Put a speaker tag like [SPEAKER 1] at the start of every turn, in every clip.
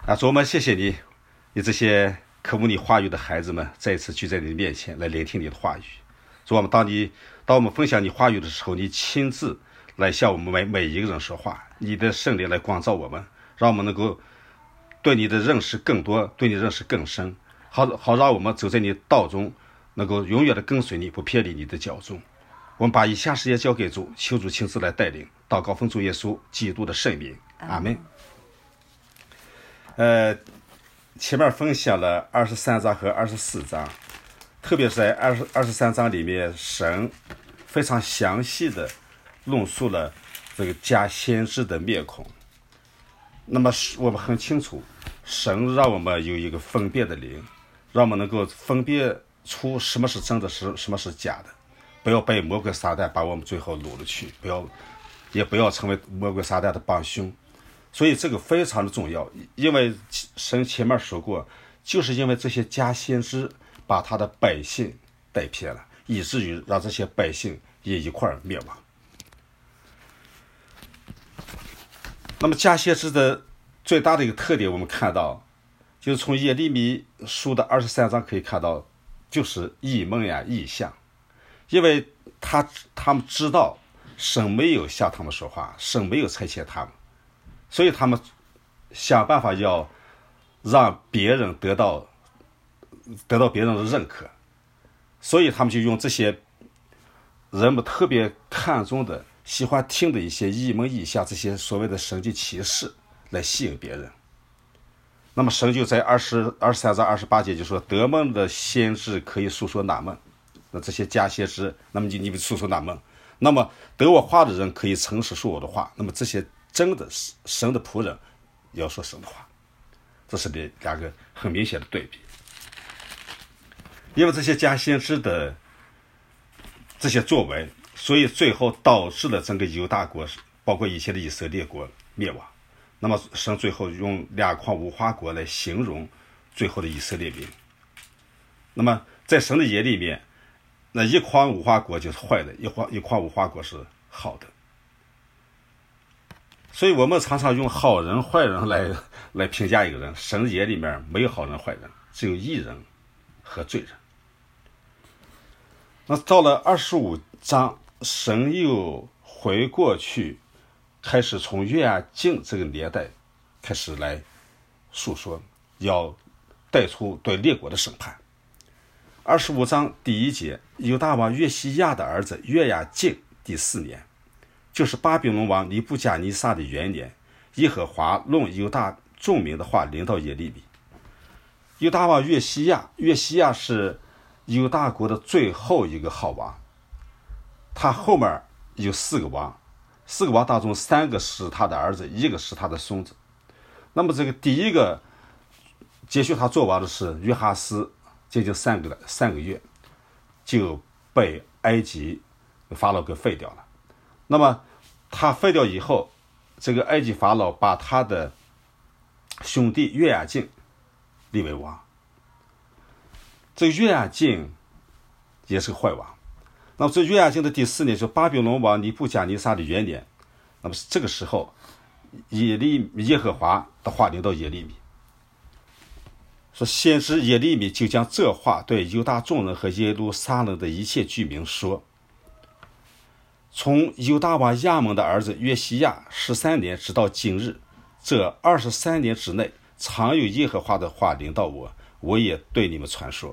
[SPEAKER 1] 主，我们谢谢你，你这些渴慕你话语的孩子们再一次聚在你的面前来聆听你的话语。主，我们当我们分享你话语的时候，你亲自来向我们每一个人说话，你的圣灵来光照我们，让我们能够对你的认识更多，对你认识更深，好让我们走在你道中，能够永远的跟随你，不偏离你的脚踪。我们把以下时间交给主，求主亲自来带领，祷告奉主耶稣基督的圣名，阿们。前面分享了23章和24章，特别是在23章里面，神非常详细的论述了这个假先知的面孔。那么我们很清楚，神让我们有一个分辨的灵，让我们能够分辨出什么是真的，什么是假的，不要被魔鬼撒旦把我们最后掳了去，也不要成为魔鬼撒旦的帮凶。所以这个非常的重要，因为神前面说过，就是因为这些假先知把他的百姓带偏了，以至于让这些百姓也一块灭亡。那么假先知的最大的一个特点，我们看到就是从耶利米书的23章可以看到，就是异梦呀、异象，因为他们知道神没有向他们说话，神没有差遣他们，所以他们想办法要让别人得到别人的认可，所以他们就用这些人们特别看重的、喜欢听的一些异梦异象，这些所谓的神迹奇事来吸引别人。那么神就在23章28节就说，得梦的先知可以诉说那梦，那这些假先知，那么你们诉说那梦，那么得我话的人可以诚实说我的话，那么这些真的神的仆人也要说神的话。这是两个很明显的对比。因为这些假先知的这些作为，所以最后导致了整个犹大国，包括以前的以色列国灭亡。那么神最后用两筐无花果来形容最后的以色列民。那么在神的眼里面，那一筐无花果就是坏的，一筐无花果是好的。所以我们常常用好人坏人来评价一个人，神眼里面没有好人坏人，只有义人和罪人。那到了25章，神又回过去，开始从约雅敬这个年代开始来述说，要带出对列国的审判。25章第1节，犹大王约西亚的儿子约雅敬第4年，就是巴比伦王尼布甲尼撒的元年，耶和华论犹大众民的话临到耶利米。犹大王约西亚是犹大国的最后一个好王，他后面有4个王当中3个是他的儿子，1个是他的孙子。那么这个第一个接续他做王的是约哈斯，接近3个月就被埃及法老给废掉了。那么他废掉以后，这个埃及法老把他的兄弟约雅敬立为王。这个约雅敬也是个坏王。那么这约雅敬的第4年，就巴比伦王尼布甲尼撒的元年，那么这个时候耶和华的话临到耶利米，说先知耶利米就将这话对犹大众人和耶路撒冷的一切居民说，从犹大王亚蒙的儿子约西亚13年直到今日，这23年之内，常有耶和华的话临到我，我也对你们传说。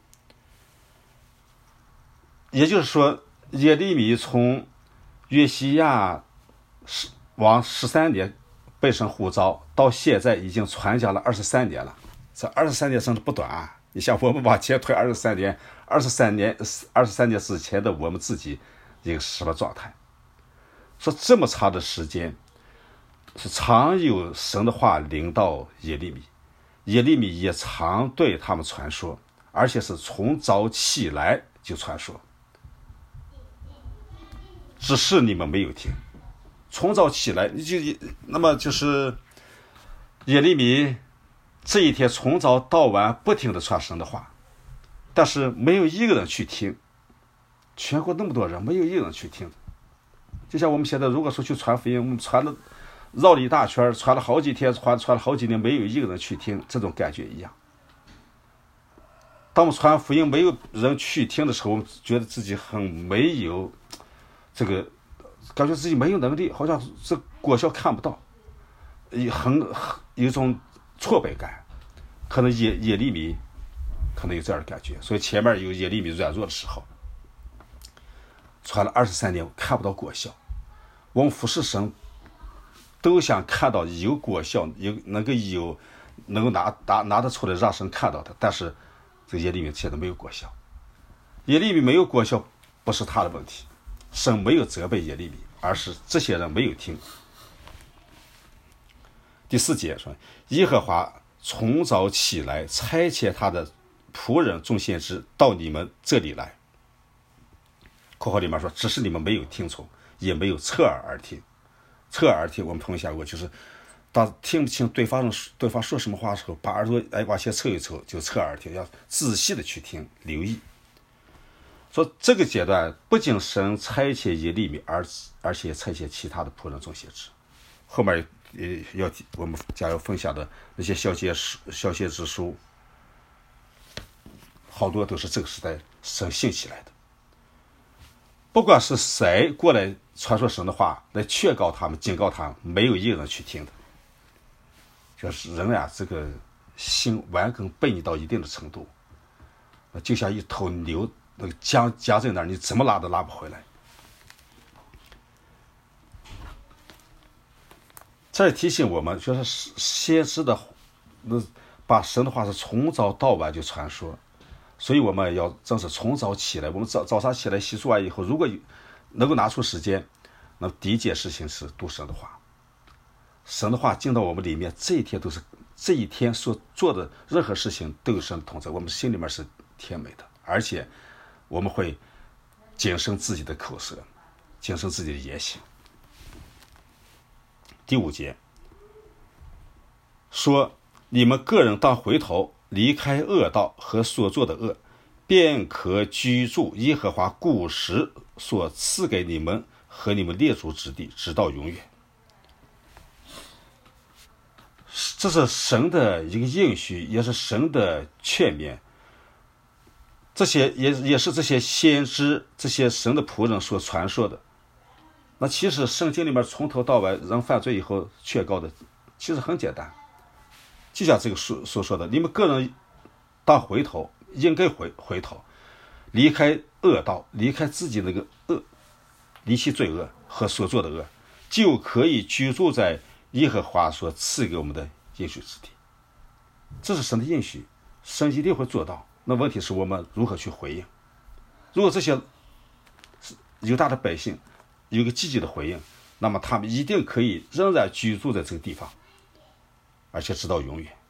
[SPEAKER 1] 也就是说，耶利米从约西亚王13年被神呼召，到现在已经传讲了23年了。这23年真的不短啊！你像我们往前推23年之前的我们自己一个什么状态？说这么长的时间，是常有神的话临到耶利米，耶利米也常对他们传说，而且是从早起来就传说，只是你们没有听。从早起来，那么就是耶利米这一天从早到晚不停的传神的话，但是没有一个人去听，全国那么多人，没有一个人去听。就像我们现在如果说去传福音，我们传了绕了一大圈，传了好几天，传了好几年，没有一个人去听，这种感觉一样。当我们传福音没有人去听的时候，我们觉得自己很没有这个，感觉自己没有能力，好像这果效看不到，有一种挫败感。可能耶利米可能有这样的感觉，所以前面有耶利米软弱的时候，传了23年看不到果效。我们服侍神都想看到有果效，能够拿得出来让神看到的，但是这个耶利米现在没有果效。耶利米没有果效不是他的问题，神没有责备耶利米，而是这些人没有听。第4节说，耶和华从早起来，差遣他的仆人众先知到你们这里来。括号里面说，只是你们没有听从，也没有侧耳而听。侧耳而听，我们同学讲过，就是当听不清对方说什么话的时候，把耳朵往前凑一凑，就侧耳而听，要仔细的去听，留意。说这个阶段不仅神差遣耶利米，而且差遣其他的仆人众先知。后面我们将要分享的那些小先知书，好多都是这个时代神兴起来的。不管是谁过来传说神的话，来劝告他们、警告他们，没有一个人去听的。就是人呀，这个心顽梗悖逆到一定的程度，就像一头牛，那个夹在那儿，你怎么拉都拉不回来。这也提醒我们，就是先知的，把神的话是从早到晚就传说。所以我们要正是从早起来，我们早上起来洗漱完以后，如果能够拿出时间，那第一件事情是读神的话。神的话进到我们里面，这一天所做的任何事情都有神的同在，我们心里面是甜美的，而且我们会谨慎自己的口舌，谨慎自己的言行。第5节说，你们个人当回头，离开恶道和所做的恶，便可居住耶和华古时所赐给你们和你们列祖之地，直到永远。这是神的一个应许，也是神的劝勉。这些也是这些先知、这些神的仆人所传说的。那其实圣经里面从头到尾人犯罪以后劝告的，其实很简单，就像这个所说的，你们个人当回头，应该回头，离开恶道，离开自己那个恶，离弃罪恶和所做的恶，就可以居住在耶和华所赐给我们的应许之地。这是神的应许，神一定会做到。那问题是我们如何去回应？如果这些犹大的百姓有个积极的回应，那么他们一定可以仍然居住在这个地方，而且直到永远。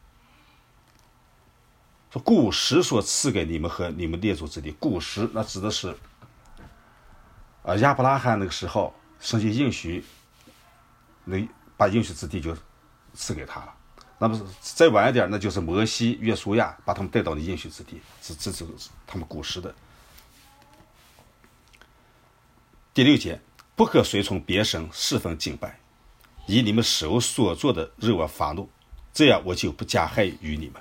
[SPEAKER 1] 说古时所赐给你们和你们列祖之地，古时那指的是亚伯拉罕那个时候，神就应许，把应许之地就赐给他了。那么再晚一点，那就是摩西、约书亚把他们带到了应许之地，这是他们古时的。第6节，不可随从别神侍奉敬拜，以你们手所做的惹我发怒，这样我就不加害于你们。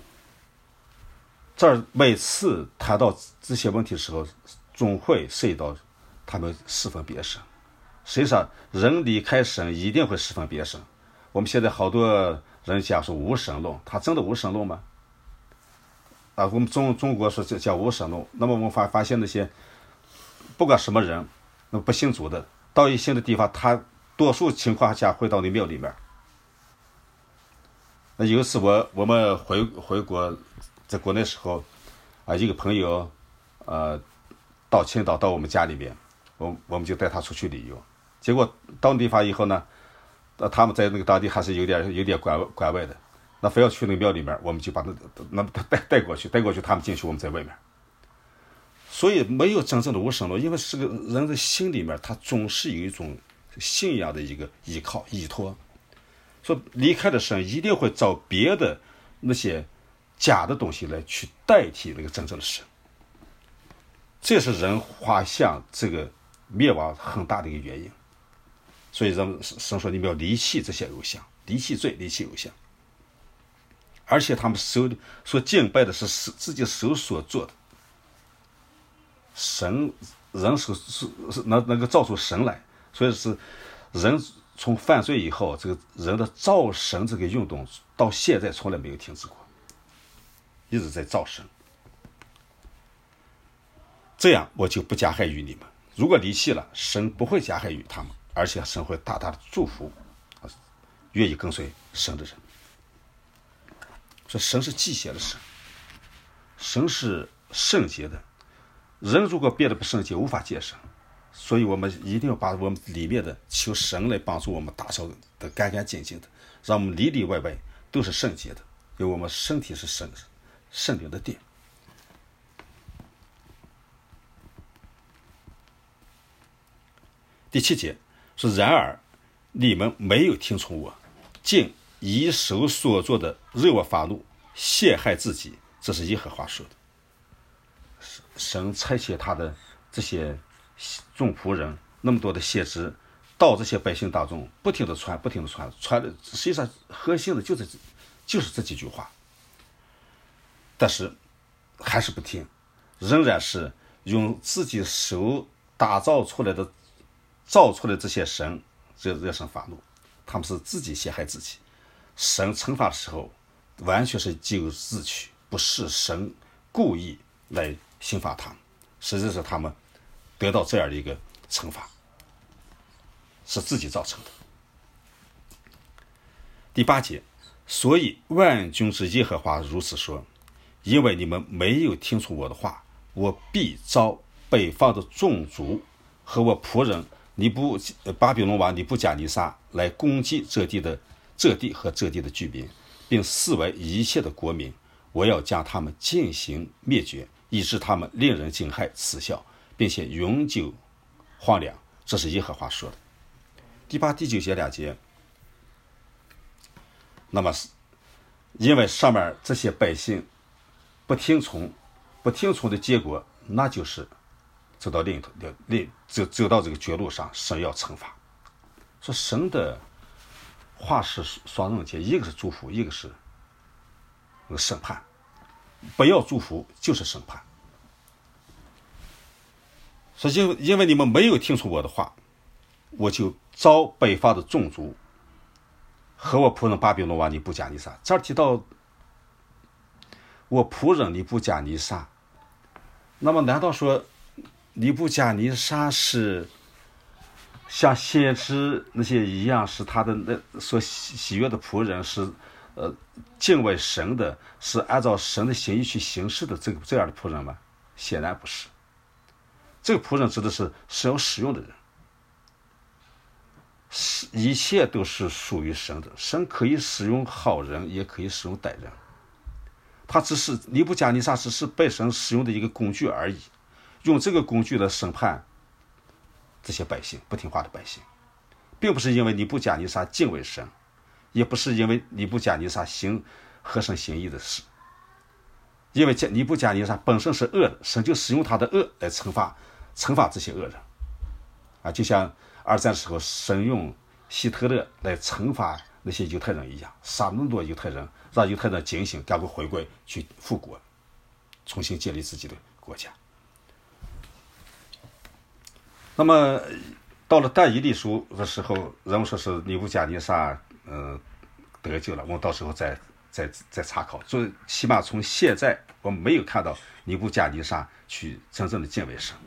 [SPEAKER 1] 这儿每次谈到这些问题的时候，总会涉及到他们侍奉别神。实际上人离开神一定会侍奉别神。我们现在好多人讲说无神论，他真的无神论吗？我们中国说讲无神论，那么我们发现那些不管什么人，那不信主的，到一新的地方，他多数情况下会到那庙里面。那有一次我们回国，在国内时候一个朋友到青岛到我们家里面，我们就带他出去旅游。结果到那地方以后呢，他们在那个当地还是有点管外的，那非要去那个庙里面，我们就把那带过去，他们进去，我们在外面。所以没有真正的无神论，因为是个人的心里面，他总是有一种信仰的一个依靠依托。说离开了神，一定会找别的那些假的东西来去代替那个真正的神。这是人滑向这个灭亡很大的一个原因。 所以神说你们要离弃这些偶像，离弃罪，离弃偶像。而且他们所敬拜的是自己手所做的，神人是能够造出神来，所以是人从犯罪以后，这个人的造神这个运动到现在从来没有停止过，一直在造神。这样我就不加害于你们。如果离弃了，神不会加害于他们，而且神会大大的祝福愿意跟随神的人。说神是忌邪的神，神是圣洁的，人如果变得不圣洁，无法见神。所以我们一定要把我们里面的求神来帮助我们打扫的干干净净的，让我们里里外外都是圣洁的，因为我们身体是圣灵的殿。第7节说，然而你们没有听从我，竟以手所做的惹我发怒，陷害自己，这是耶和华说的。神差遣他的这些众仆人，那么多的先知到这些百姓当中，不停的传的，实际上核心的就是这几句话，但是还是不听，仍然是用自己手造出来的这些神惹神发怒，他们是自己陷害自己。神惩罚的时候完全是咎由自取，不是神故意来刑罚他们，实际是他们得到这样的一个惩罚，是自己造成的。第8节，所以万军之耶和华如此说，因为你们没有听从我的话，我必召北方的众族和我仆人巴比伦王尼布甲尼撒来攻击这地和这地的居民，并四围一切的国民，我要将他们进行灭绝，以致他们令人惊骇耻笑，并且永久荒凉。这是耶和华说的。第8、第9节2节，那么因为上面这些百姓不听从的结果，那就是走到走到这个绝路上，神要惩罚。说神的话是双刃剑，一个是祝福，一个是审判。不要祝福就是审判。说因为你们没有听从我的话，我就召北方的众族和我仆人巴比伦王尼布甲尼撒。这儿提到我仆人尼布甲尼撒，那么难道说尼布甲尼撒是像先知那些一样，是他的所喜悦的仆人，是敬畏神的，是按照神的心意去行事的这样的仆人吗？显然不是。这个仆人指的是神要使用的人，一切都是属于神的，神可以使用好人，也可以使用歹人。他只是尼布甲尼撒只是被神使用的一个工具而已，用这个工具来审判这些百姓，不听话的百姓，并不是因为尼布甲尼撒敬畏神，也不是因为尼布甲尼撒行合神心意的事，因为尼布甲尼撒本身是恶的，神就使用他的恶来惩罚这些恶人啊，就像二战时候神用希特勒来惩罚那些犹太人一样，杀那么多犹太人，让犹太人警醒，赶快回归去复国，重新建立自己的国家。那么到了但以理书的时候，人们说是尼布甲尼撒得救了，我们到时候再查考。最起码从现在我们没有看到尼布甲尼撒去真正的敬畏神。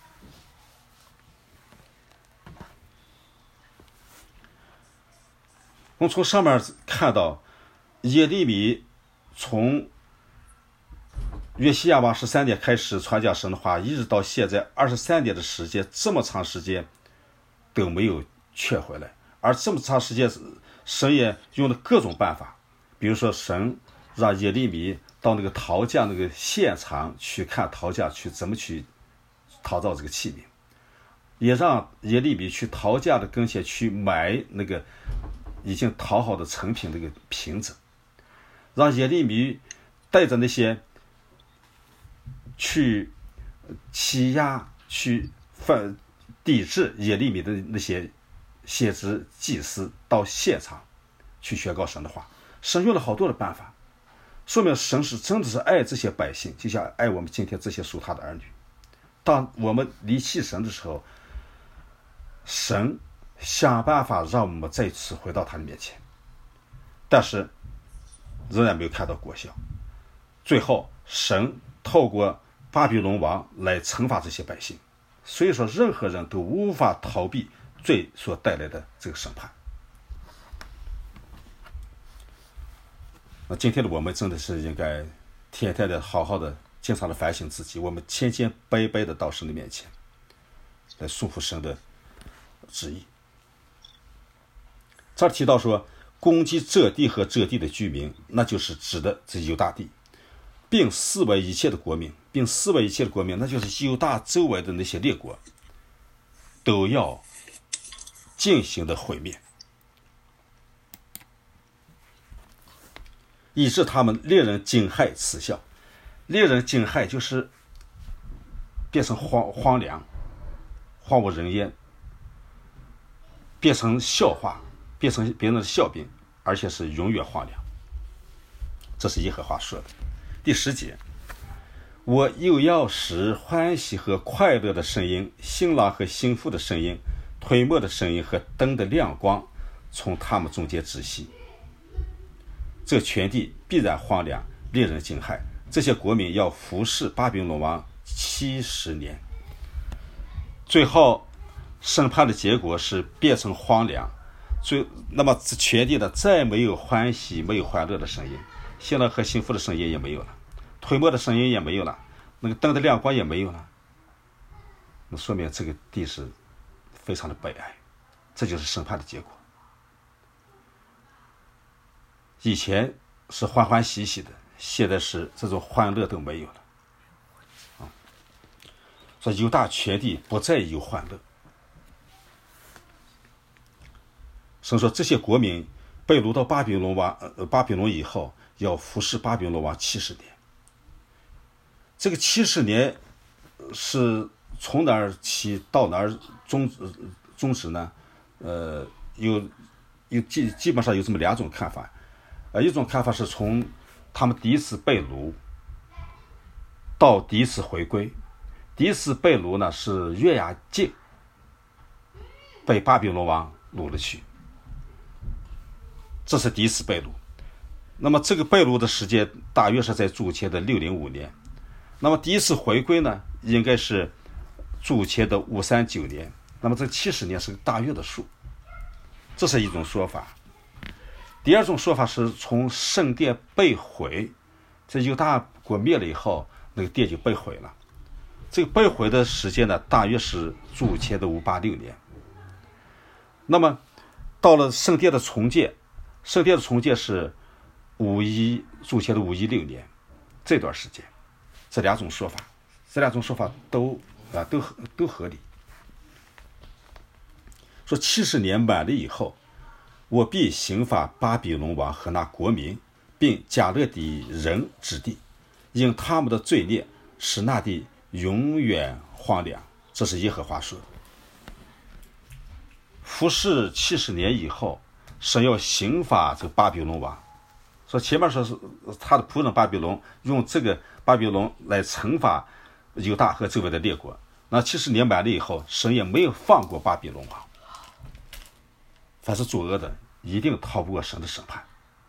[SPEAKER 1] 我们从上面看到耶利米从约西亚王13年开始传讲神的话，一直到现在23年的时间，这么长时间都没有劝回来。而这么长时间神也用了各种办法，比如说神让耶利米到那个陶匠那个现场去看陶匠去怎么去陶造这个器皿，也让耶利米去陶匠的跟前去买那个已经陶好的成品那个瓶子，让耶利米带着那些去欺压去抵制耶利米的那些先知、祭司到现场去宣告神的话。神用了好多的办法，说明神是真的是爱这些百姓，就像爱我们今天这些属他的儿女。当我们离弃神的时候，神想办法让我们再次回到他的面前，但是仍然没有看到果效。最后神透过巴比伦王来惩罚这些百姓。所以说任何人都无法逃避罪所带来的这个审判。那今天的我们真的是应该天天的好好的经常的反省自己，我们千千百百的到神的面前来顺服神的旨意。这儿提到说攻击这地和这地的居民，那就是指的这犹大地，并四围一切的国民，那就是犹大周围的那些列国，都要进行的毁灭，以致他们猎人惊骇耻笑。猎人惊骇就是变成荒凉，荒无人烟，变成笑话，变成别人的笑柄，而且是永远荒凉。这是耶和华说的。第10节，我又要使欢喜和快乐的声音，新郎和新妇的声音，推磨的声音和灯的亮光从他们中间止息。这全地必然荒凉，令人惊骇。这些国民要服侍巴比伦王70年。最后审判的结果是变成荒凉，那么这全地的再没有欢喜，没有欢乐的声音，新郎和新妇的声音也没有了，推磨的声音也没有了，那个灯的亮光也没有了。那说明这个地是非常的悲哀，这就是审判的结果。以前是欢欢喜喜的，现在是这种欢乐都没有了。说犹大全地不再有欢乐。神说这些国民被掳到巴比伦以后，要服侍巴比伦王70年。这个70年是从哪儿起到哪儿终止呢？基本上有这么2种看法。一种看法是从他们第一次被掳到第一次回归。第一次被掳呢是约雅敬被巴比伦王掳了去，这是第一次被掳。那么这个被掳的时间大约是在主前的605年。那么第一次回归呢应该是主前的539年。那么这70年是个大约的数，这是一种说法。第二种说法是从圣殿被毁，这犹大国灭了以后，那个殿就被毁了。这个被毁的时间呢大约是主前的586年。那么到了圣殿的重建是主前的516年，这段时间。这2种说法都合理。说70年满了以后，我必刑罚巴比伦王和那国民，并迦勒底人之地，因他们的罪孽使那地永远荒凉。这是耶和华说的。服侍70年以后，神要刑罚这个巴比伦王。说前面说是他的仆人巴比伦，用这个巴比伦来惩罚犹大和周围的列国。那70年满了以后，神也没有放过巴比伦王。凡是作恶的一定逃不过神的审判。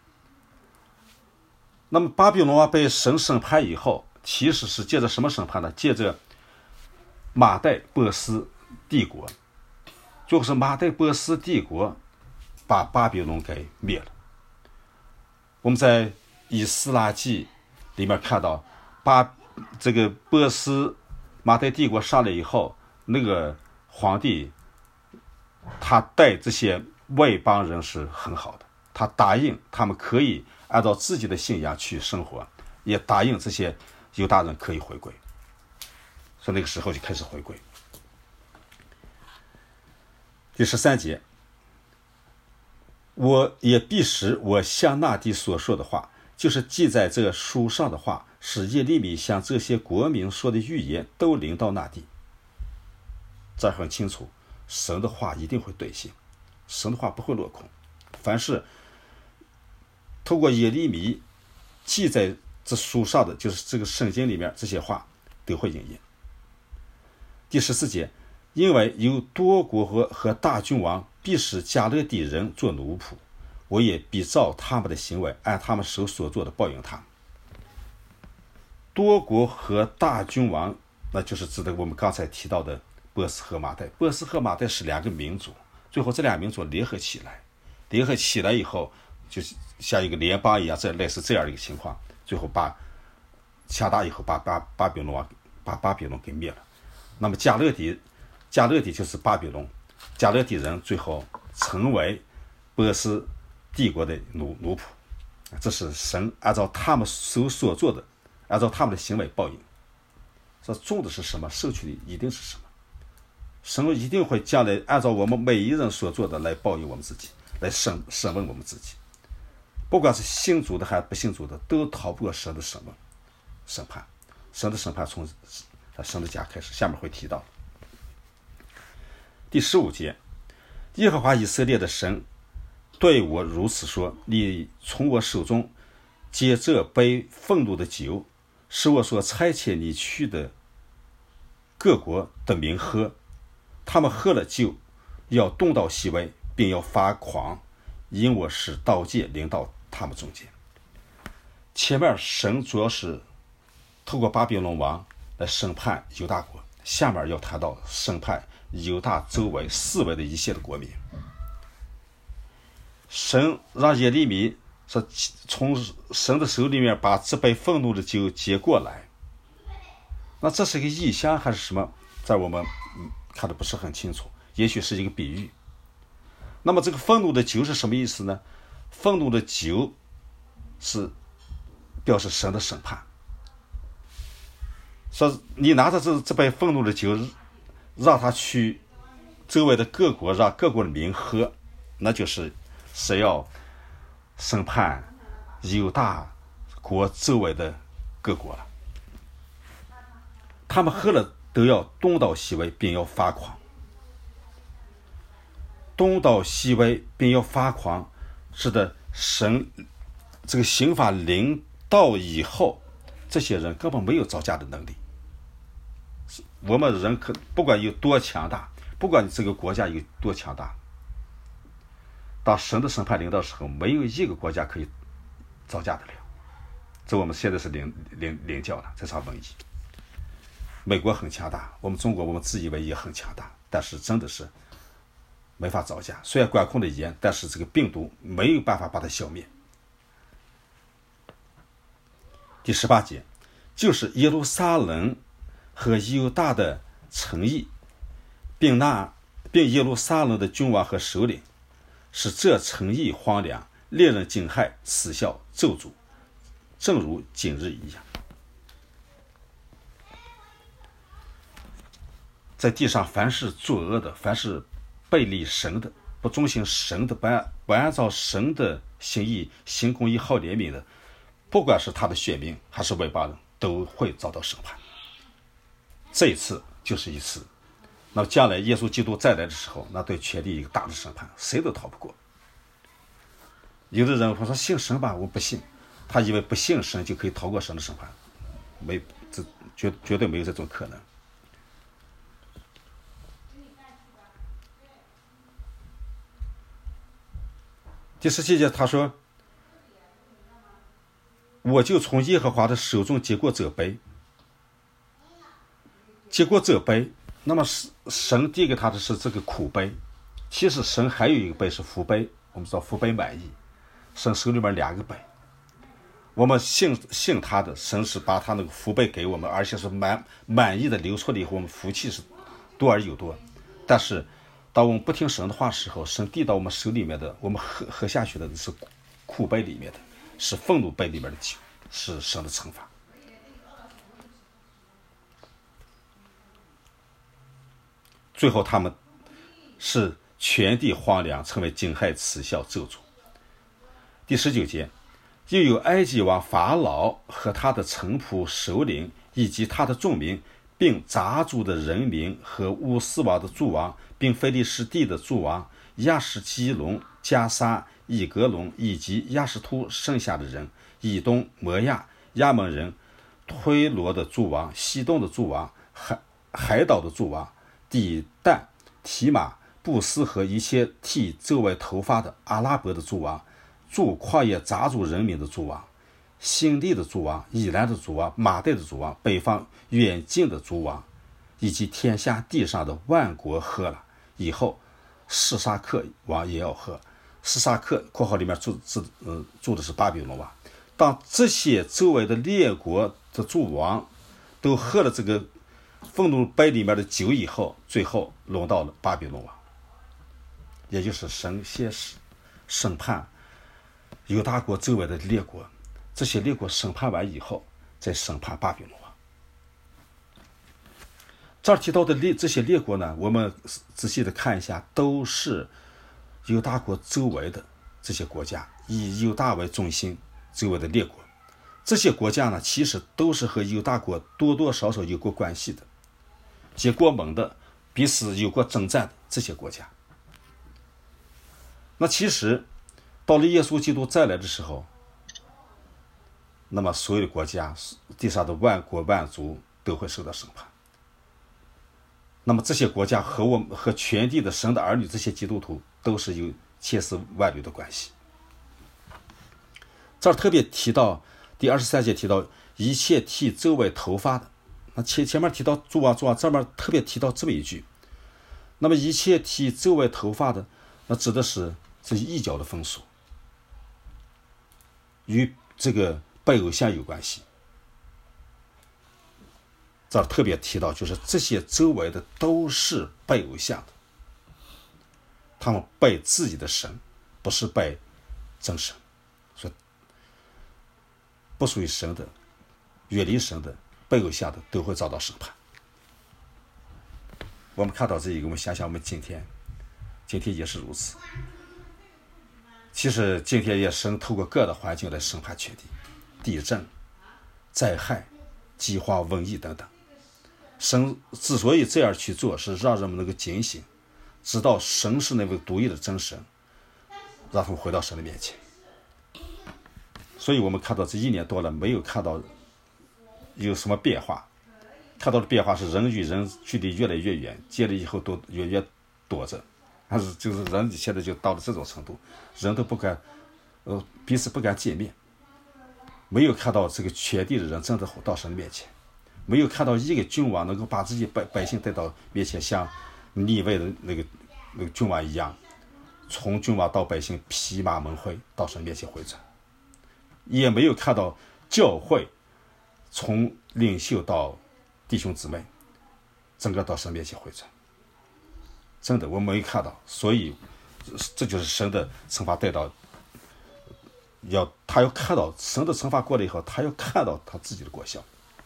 [SPEAKER 1] 那么巴比伦王被神审判以后，其实是借着什么审判呢？借着马代波斯帝国。最后是马代波斯帝国把巴比伦给灭了。我们在以斯拉记里面看到，这个波斯马代帝国上来以后，那个皇帝他待这些外邦人是很好的，他答应他们可以按照自己的信仰去生活，也答应这些犹大人可以回归，所以那个时候就开始回归。第13节，我也必使我向那地所说的话，就是记在这书上的话，使耶利米向这些国民说的预言都临到那地。这很清楚，神的话一定会兑现。 神的话不会落空，凡是透过耶利米记在这书上的，就是这个圣经里面这些话都会应验。第14节，因为有多国和大君王必使迦勒底人做奴仆，我也必照他们的行为，按他们手所做的报应他们。多国和大君王，那就是指的我们刚才提到的波斯和马代。波斯和马代是两个民族，最后这俩民族联合起来以后，就是像一个联邦一样，类似这样的一个情况，最后强大以后把巴比伦给灭了。那么迦勒底就是巴比伦，迦勒底人最后成为波斯帝国的奴仆。这是神按照他们手所做的，按照他们的行为报应。这种的是什么，受取的一定是什么。神一定会将来按照我们每一人所做的来报应我们自己，来审问我们自己。不管是信主的还是不信主的，都逃不过神的审判。神的审判从神的家开始，下面会提到。第15节，耶和华以色列的神对我如此说：你从我手中接这杯愤怒的酒，使我所差遣你去的各国的民喝，他们喝了就要东倒西歪，并要发狂，因我使刀剑临到他们中间。前面神主要是透过巴比伦王来审判犹大国，下面要谈到审判犹大周围四围的一切的国民。神让耶利米说从神的手里面把这杯愤怒的酒接过来，那这是一个异象还是什么，在我们看的不是很清楚，也许是一个比喻。那么这个愤怒的酒是什么意思呢？愤怒的酒是表示神的审判，说你拿着这杯愤怒的酒，让他去周围的各国，让各国的民喝，那就是谁要审判犹大国周围的各国了。他们喝了都要东倒西歪，并要发狂。东倒西歪并要发狂，是的，神这个刑法临到以后，这些人根本没有招架的能力。我们人不管有多强大，不管这个国家有多强大，当神的审判临到的时候，没有一个国家可以招架得了。这我们现在是领教了这场瘟疫。美国很强大，我们中国我们自以为也很强大，但是真的是没法招架。虽然管控的严，但是这个病毒没有办法把它消灭。第18节，就是耶路撒冷和犹大的城邑，并耶路撒冷的君王和首领，使这城邑荒凉，猎人惊骇，耻笑咒诅，正如今日一样。在地上凡是作恶的，凡是背离神的，不忠心神的，不按照神的心意行公义好怜悯的，不管是他的选民还是外邦人，都会遭到审判。这一次就是一次，那么将来耶稣基督再来的时候，那对全地一个大的审判，谁都逃不过。有的人说信神吧，我不信，他以为不信神就可以逃过神的审判，绝对没有这种可能。第17节他说，我就从耶和华的手中接过这杯，那么神递给他的是这个苦杯。其实神还有一个杯是福杯，我们知道福杯满溢，神手里面2个杯，我们信他的，神是把他那个福杯给我们，而且是满溢的流出了以后，我们福气是多而又多。但是当我们不听神的话的时候，神递到我们手里面的，我们喝下去的是苦杯里面的，是愤怒杯里面的酒，是神的惩罚。最后他们是全地荒凉，成为惊骇、耻笑、咒诅。第19节，又有埃及王法老和他的臣仆首领，以及他的众民，并杂族的人民和乌斯王的诸王，并非利士地的诸王， 亚什基隆、加沙、以格隆以及亚什突剩下的人，以东、摩亚、亚门人、推罗的诸王、西东的诸王、海岛的诸王、底但、提马、布斯和一切剃周围头发的阿拉伯的诸王，驻旷野杂族人民的诸王，新地的诸王、以兰的诸王、马代的诸王、北方远近的诸王，以及天下地上的万国喝了以后，示沙克王也要喝。示沙克括号里面住的是巴比伦王。当这些周围的列国的诸王都喝了这个愤怒杯里面的酒以后，最后轮到了巴比伦王，也就是神先是审判犹大国周围的列国，这些列国审判完以后，再审判巴比伦王。这儿提到的这些列国呢，我们仔细的看一下，都是犹大国周围的这些国家，以犹大为中心周围的列国。这些国家呢，其实都是和犹大国多多少少有过关系的，结过盟的，彼此有过征战的这些国家。那其实到了耶稣基督再来的时候，那么所有的国家，地上的万国万族都会受到审判。那么这些国家和全地的神的儿女，这些基督徒都是有千丝万缕的关系。这儿特别提到第23节提到一切剃周围头发的，那前面提到诸王，这面特别提到这么一句。那么一切剃周围头发的，那指的是这异教的风俗，与这个拜偶像有关系。这儿特别提到，就是这些周围的都是拜偶像的，他们拜自己的神，不是拜真神，所以不属于神的、远离神的、拜偶像的都会遭到审判。我们看到这一个，我们想想我们今天也是如此。其实今天也神透过各的环境来审判全地，地震、灾害、饥荒、瘟疫等等。神之所以这样去做，是让人们能够警醒，知道神是那位独一的真神，让他们回到神的面前。所以我们看到这1年多了，没有看到有什么变化，看到的变化是人与人距离越来越远，见了以后都越躲着，但是就是人现在就到了这种程度，人都不敢彼此不敢见面，没有看到这个全地的人真的到神的面前，没有看到一个君王能够把自己百姓带到面前，像尼位的那个君王一样，从君王到百姓披麻蒙灰到神面前回转，也没有看到教会从领袖到弟兄姊妹整个到神面前回转，真的我没有看到。所以这就是神的惩罚带到，他要看到神的惩罚过了以后，他要看到他自己的果效。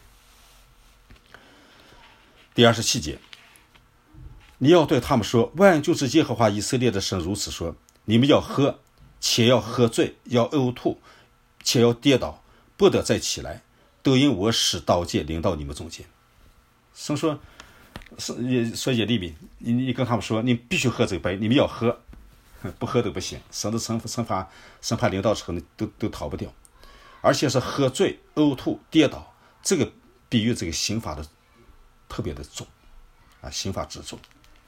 [SPEAKER 1] 第27节，你要对他们说，万军之耶和华以色列的神如此说，你们要喝，且要喝醉，要呕吐，且要跌倒，不得再起来，都因我使刀剑临到你们中间。神说耶利米，你跟他们说，你必须喝这杯，你们要喝，不喝都不行。神的审判临到之后，你都逃不掉，而且是喝醉、呕吐、跌倒，这个比喻这个刑罚的特别的重啊，刑罚之重，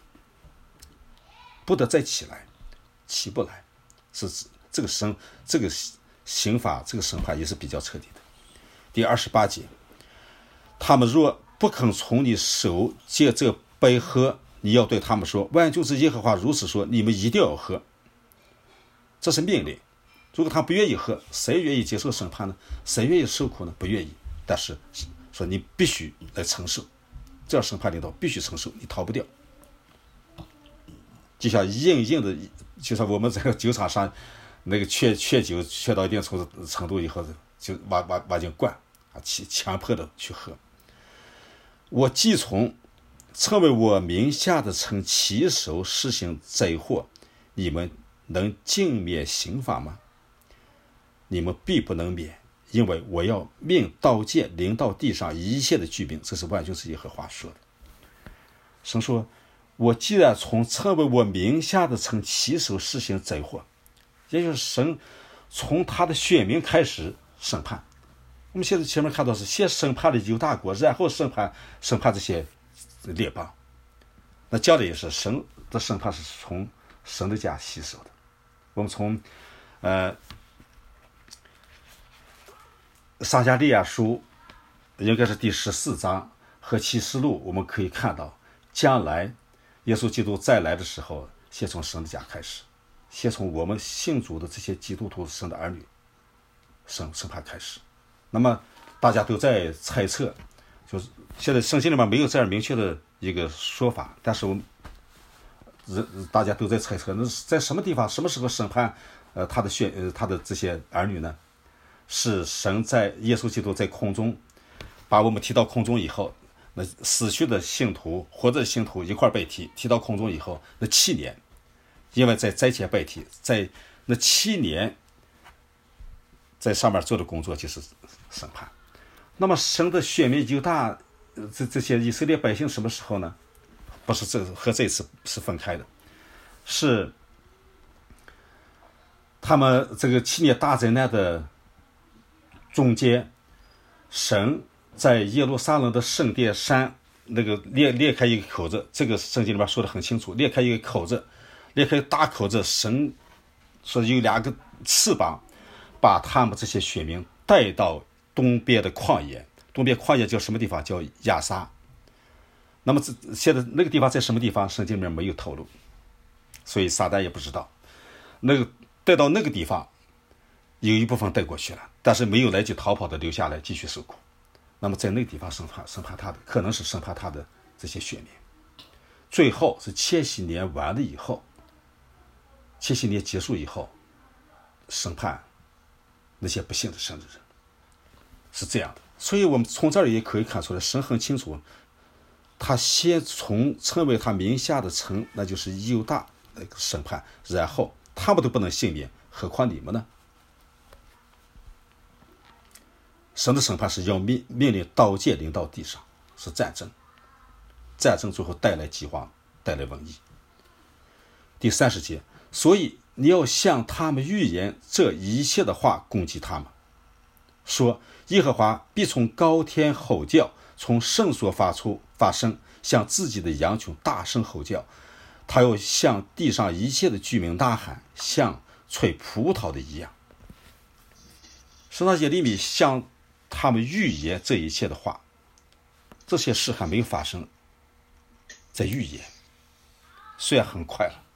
[SPEAKER 1] 不得再起来，起不来，是这个刑罚，这个审判也是比较彻底的。第28节，他们若不肯从你手借这杯喝，你要对他们说，万军之耶和华如此说，你们一定要喝，这是命令。如果他不愿意喝，谁愿意接受审判呢？谁愿意受苦呢？不愿意。但是说你必须来承受，这样审判领导必须承受，你逃不掉。就像硬的，就像我们在酒场上那个劝酒劝到一定程度以后，就挖进灌啊，强迫的去喝。我既从称为我名下的城起手施行灾祸，你们能尽免刑罚吗？你们必不能免，因为我要命刀剑临到地上一切的居民，这是万军之耶和华说的。神说， 我既然成为我名下的城起手实行灾祸，也就是神从他的选民开始审判。我们现在前面看到是先审判了犹大国，然后审判这些列邦。那将来也是神的审判是从神的家起手的。我们从撒迦利亚书应该是第14章和启示录，我们可以看到将来耶稣基督再来的时候，先从神的家开始，先从我们信主的这些基督徒神的儿女审判开始。那么大家都在猜测，就是现在圣经里面没有这样明确的一个说法，但是大家都在猜测，那在什么地方什么时候审判他的这些儿女呢？是神在耶稣基督在空中把我们提到空中以后，那死去的信徒活着的信徒一块被提到空中以后，那7年，因为在灾前被提，在那7年在上面做的工作就是审判。那么神的选民犹大这些以色列百姓什么时候呢？不是和这次是分开的，是他们这个7年大灾难的中间，神在耶路撒冷的圣殿山那个裂开一个口子，这个圣经里面说的很清楚，裂开一个口子，裂开大口子，神说有2个翅膀把他们这些选民带到东边的旷野。东边旷野叫什么地方？叫亚撒。那么现在那个地方在什么地方？圣经里面没有透露，所以撒旦也不知道。那个带到那个地方，有一部分带过去了，但是没有来及逃跑的留下来继续受苦。那么在那个地方审判他的，可能是审判他的这些选民。最后是千禧年完了以后，千禧年结束以后，审判那些不信的神的人，是这样的。所以我们从这儿也可以看出来，神很清楚，他先成为他名下的城，那就是犹大那个审判，然后他们都不能幸免，何况你们呢？神的审判是要命令刀剑临到地上，是战争最后带来饥荒，带来瘟疫。第30节，所以你要向他们预言这一切的话，攻击他们，说耶和华必从高天吼叫，从圣所发声，向自己的羊群大声吼叫，他要向地上一切的居民呐喊，像吹葡萄的一样。圣经耶利米向他们预言这一切的话，这些事还没有发生，在预言，虽然很快了，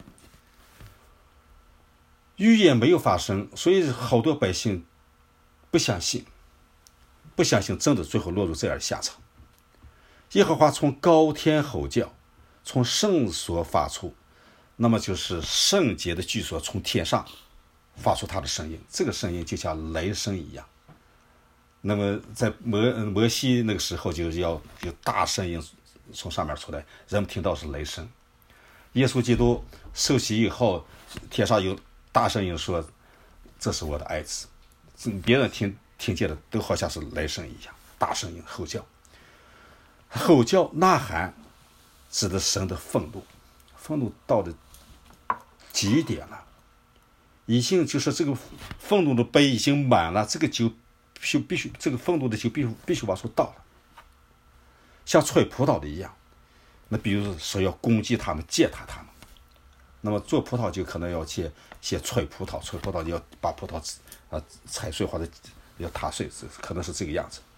[SPEAKER 1] 预言没有发生，所以好多百姓不相信真的最后落入这样的下场。耶和华从高天吼叫，从圣所发出，那么就是圣洁的居所从天上发出他的声音，这个声音就像雷声一样。那么在摩西那个时候，就要有大声音从上面出来，人们听到是雷声。耶稣基督受洗以后，天上有大声音说：“这是我的爱子。”别人听见的都好像是雷声一样，大声音吼叫。吼叫呐喊，指的神的愤怒到了极点了，已经就是这个愤怒的杯已经满了，这个酒必须这个愤怒的酒必须往出倒了，像吹葡萄的一样。那比如说要攻击他们，践踏他们，那么做葡萄酒可能要先吹葡萄要把葡萄踩碎或者要踏碎，可能是这个样子。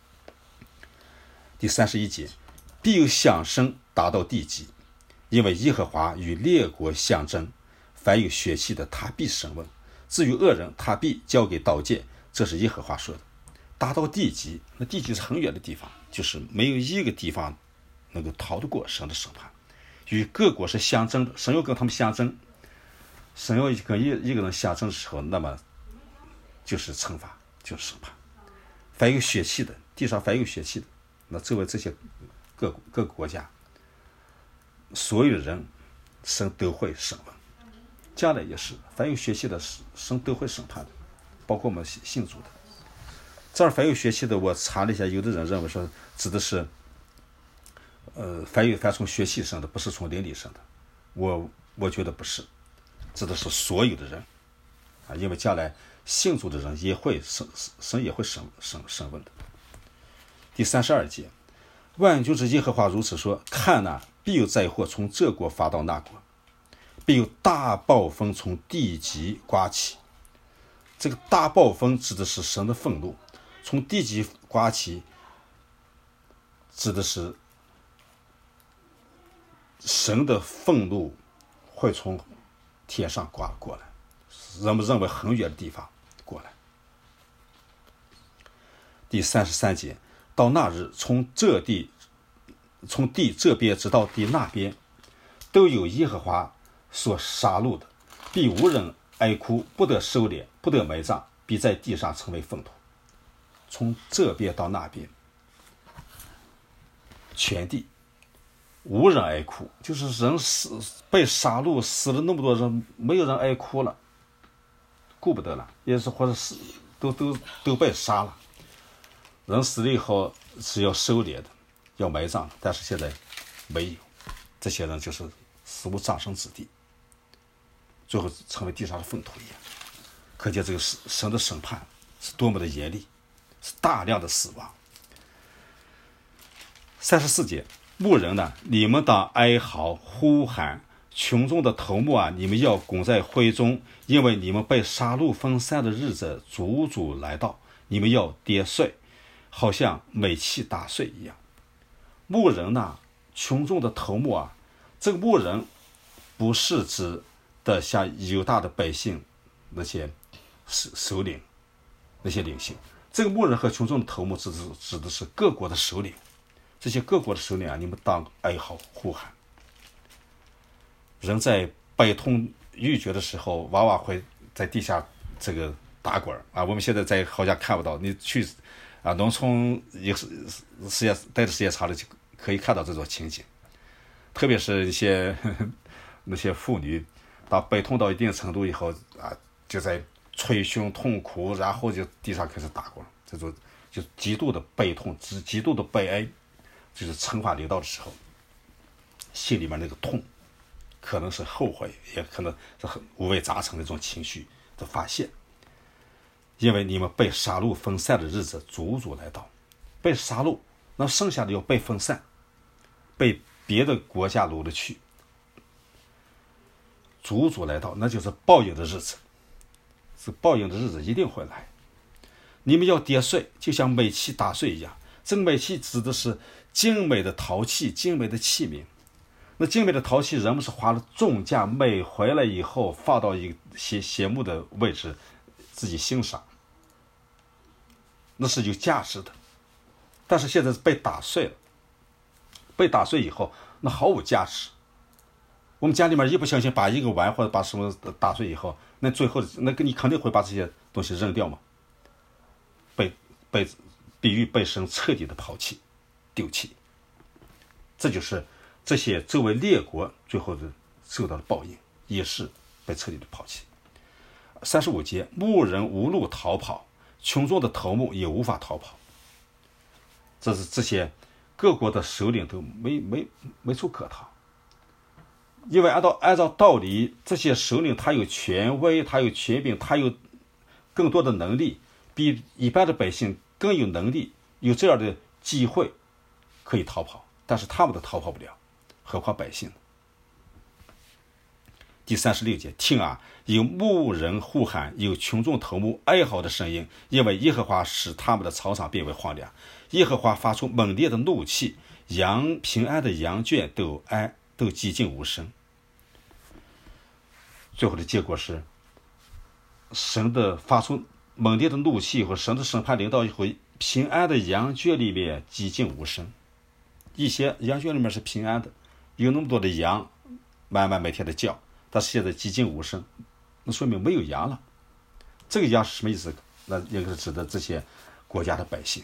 [SPEAKER 1] 第31节，必有响声达到地极，因为耶和华与列国相争，凡有血气的他必审问，至于恶人他必交给刀剑，这是耶和华说的。达到地极，那地极是很远的地方，就是没有一个地方能够逃得过神的审判。与各国是相争的，神要跟他们相争，神要跟一个人相争的时候，那么就是惩罚，就是审判。凡有血气的，地上凡有血气的，那周围这些各个国家，所有人神都会审问。将来也是，凡有血气的，神都会审判的，包括我们信主的。这儿凡有血气的，我查了一下，有的人认为说指的是翻译从血气生的，不是从灵里生的。我觉得不是，指的是所有的人啊，因为将来信主的人也会神也会审问的。第32节，万军之耶和华如此说：看哪，必有灾祸从这国发到那国，必有大暴风从地极刮起。这个大暴风指的是神的愤怒，从地极刮起指的是神的愤怒会从天上刮过来，人们认为很远的地方过来。第33节，到那日，从地这边直到地那边，都有耶和华所杀戮的，必无人哀哭，不得收敛，不得埋葬，必在地上成为粪土。从这边到那边，全地无人哀哭，就是人被杀戮，死了那么多人，没有人哀哭了，顾不得了，也是或者是都被杀了。人死了以后是要收敛的，要埋葬的，但是现在没有，这些人就是死无葬身之地，最后成为地上的粪土一样。可见这个神的审判是多么的严厉，是大量的死亡。34节，牧人呢，你们当哀嚎呼喊，群众的头目啊，你们要拱在灰中，因为你们被杀戮分散的日子足来到，你们要跌碎，好像煤气打碎一样。牧人呢，群众的头目啊，这个牧人不是指的像犹大的百姓那些首领，那些领袖，这个牧人和群众的头目指的是各国的首领。这些各国的首领啊，你们当哀嚎呼喊。人在悲痛欲绝的时候，往往会在地下这个打滚啊。我们现在在好像看不到，你去啊农村待的时间长了，就可以看到这种情景。特别是一些那些妇女，当悲痛到一定程度以后啊，就在捶胸痛哭，然后就地上开始打滚，这种就极度的悲痛，极度的悲哀。就是惩罚临到的时候，心里面那个痛，可能是后悔，也可能是很五味杂陈的这种情绪的发现。因为你们被杀戮分散的日子足来到，被杀戮，那剩下的要被分散，被别的国家掳了去，足来到，那就是报应的日子。是报应的日子一定会来，你们要跌碎，就像煤气打碎一样。这个煤气指的是精美的陶器，精美的器皿。那精美的陶器，人们是花了重价买回来以后，放到一个显目的位置，自己欣赏，那是有价值的。但是现在是被打碎了，被打碎以后，那毫无价值。我们家里面一不小心把一个碗或者把什么打碎以后，那最后那个你肯定会把这些东西扔掉嘛，比喻被神彻底的抛弃丢弃。这就是这些周围列国最后的受到了报应，也是被彻底的抛弃。35节，牧人无路逃跑，群众的头目也无法逃跑。这是这些各国的首领都没处可逃，因为按照道理，这些首领他有权威，他有权柄，他有更多的能力，比一般的百姓更有能力，有这样的机会可以逃跑，但是他们都逃跑不了，何况百姓。第36节，听啊，有牧人呼喊，有群众头目哀嚎的声音，因为耶和华使他们的草场变为荒凉，耶和华发出猛烈的怒气，平安的羊圈都寂静无声。最后的结果是，神的发出猛烈的怒气和神的审判临到以后，平安的羊圈里面寂静无声。一些羊圈里面是平安的，有那么多的羊慢慢每天的叫，但是现在寂静无声，那说明没有羊了。这个羊是什么意思？那应该是指的这些国家的百姓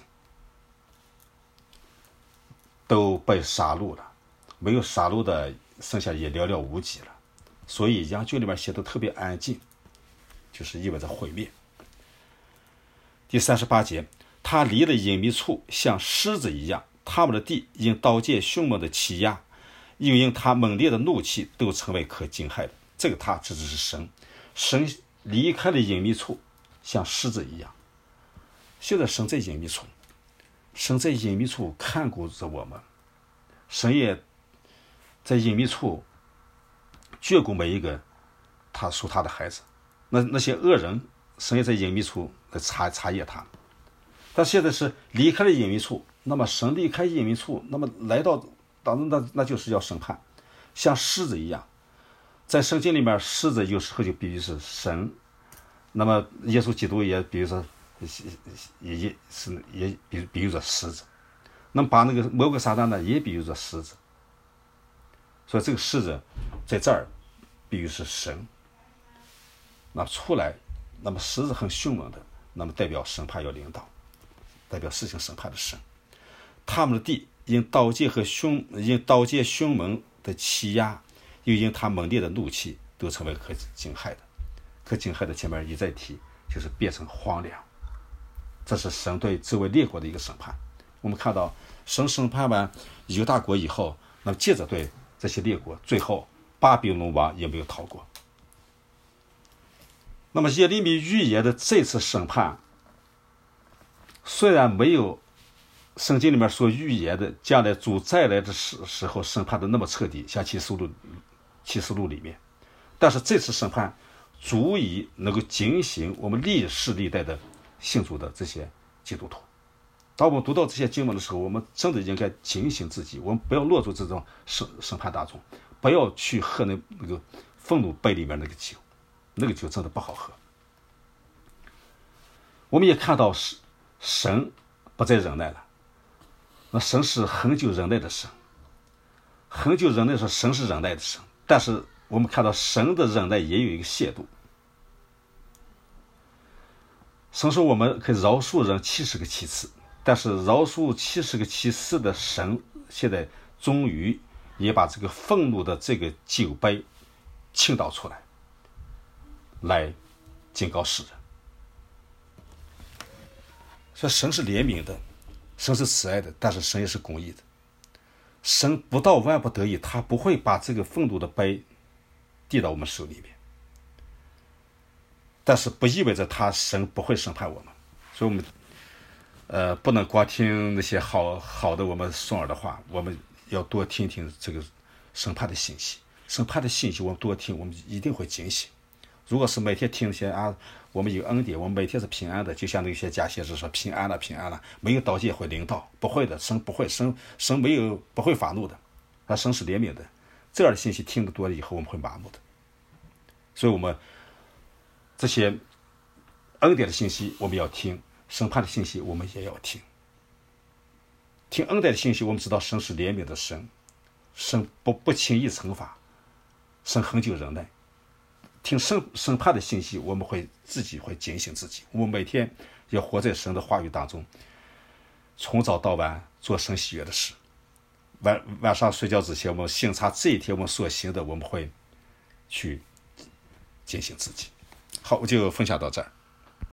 [SPEAKER 1] 都被杀戮了，没有杀戮的剩下也寥寥无几了。所以羊圈里面写的特别安静，就是意味着毁灭。第38节，他离了隐秘处，像狮子一样， 他们的地因刀剑凶猛的欺压，又因他猛烈的怒气，都成为可惊骇的。这个他指的是神，神离开了隐秘处，像狮子一样。现在神在隐秘处，神在隐秘处看顾着我们，神也在隐秘处眷顾每一个他属他的孩子。那些恶人，神也在隐秘处来查验他们。但现在是离开了隐秘处，那么神离开隐秘处，那么来到当中，那就是要审判，像狮子一样。在圣经里面，狮子有时候就比喻是神，那么耶稣基督也比如说也比喻着狮子，那么把那个魔鬼撒旦呢也比喻着狮子。所以这个狮子在这儿比喻是神，那出来，那么狮子很凶猛的，那么代表审判要领导，代表事情审判的神。他们的地因刀剑凶猛的欺压，又因他猛烈的怒气，都成为可惊骇的。可惊骇的前面一再提，就是变成荒凉。这是神对周围列国的一个审判。我们看到神审判完犹大国以后，那么接着对这些列国，最后巴比伦王也没有逃过。那么耶利米预言的这次审判，虽然没有圣经里面所预言的将来主再来的时候审判的那么彻底，像启示录里面，但是这次审判足以能够警醒我们历世历代的信主的这些基督徒。当我们读到这些经文的时候，我们真的应该警醒自己，我们不要落入这种审判当中，不要去喝那个愤怒杯里面那个酒，那个酒真的不好喝。我们也看到神不再忍耐了，那神是恒久忍耐的神，恒久忍耐的时候，神是忍耐的神，但是我们看到神的忍耐也有一个限度。神说我们可以饶恕人70个7次，但是饶恕70个7次的神，现在终于也把这个愤怒的这个酒杯倾倒出来，来警告世人。所以神是怜悯的，神是慈爱的，但是神也是公义的。神不到万不得已，他不会把这个愤怒的杯递到我们手里面，但是不意味着神不会审判我们。所以我们不能光听那些好的我们顺耳的话，我们要多听听这个审判的信息。审判的信息我们多听，我们一定会警醒。如果是每天听一些我们有恩典，我们每天是平安的，就像那些假先知说平安了平安了，没有刀剑会临到，不会的，神不会，神不会发怒的，神是怜悯的。这样的信息听得多了以后，我们会麻木的。所以我们这些恩典的信息我们要听，审判的信息我们也要听。听恩典的信息，我们知道神是怜悯的神，神不轻易惩罚，神恒久忍耐。听审判的信息，我们自己会警醒自己。我们每天要活在神的话语当中，从早到晚做神喜悦的事。晚上睡觉之前，我们省察这一天我们所行的，我们会去警醒自己。好，我就分享到这儿。